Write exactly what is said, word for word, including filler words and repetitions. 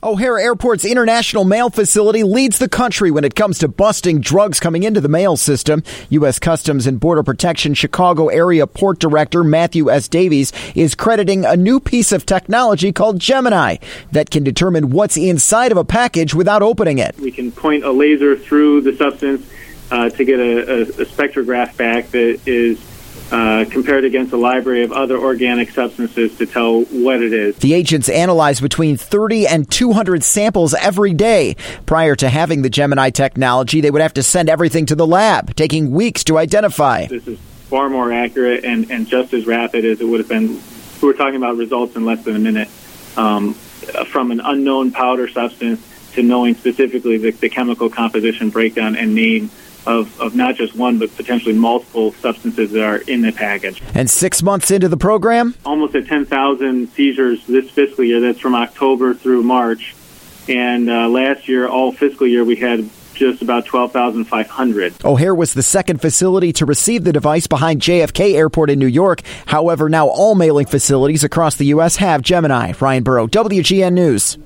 O'Hare Airport's International Mail Facility leads the country when it comes to busting drugs coming into the mail system. U S Customs and Border Protection Chicago Area Port Director Matthew S. Davies is crediting a new piece of technology called Gemini that can determine what's inside of a package without opening it. We can point a laser through the substance uh, to get a, a, a spectrograph back that is Uh, compared against a library of other organic substances to tell what it is. The agents analyze between thirty and two hundred samples every day. Prior to having the Gemini technology, they would have to send everything to the lab, taking weeks to identify. This is far more accurate and, and just as rapid as it would have been. We were talking about results in less than a minute, um, from an unknown powder substance to knowing specifically the, the chemical composition, breakdown, and name Of, of not just one, but potentially multiple substances that are in the package. And six months into the program? Almost at ten thousand seizures this fiscal year. That's from October through March. And uh, last year, all fiscal year, we had just about twelve thousand five hundred. O'Hare was the second facility to receive the device behind J F K Airport in New York. However, now all mailing facilities across the U S have Gemini. Ryan Burrow, W G N News.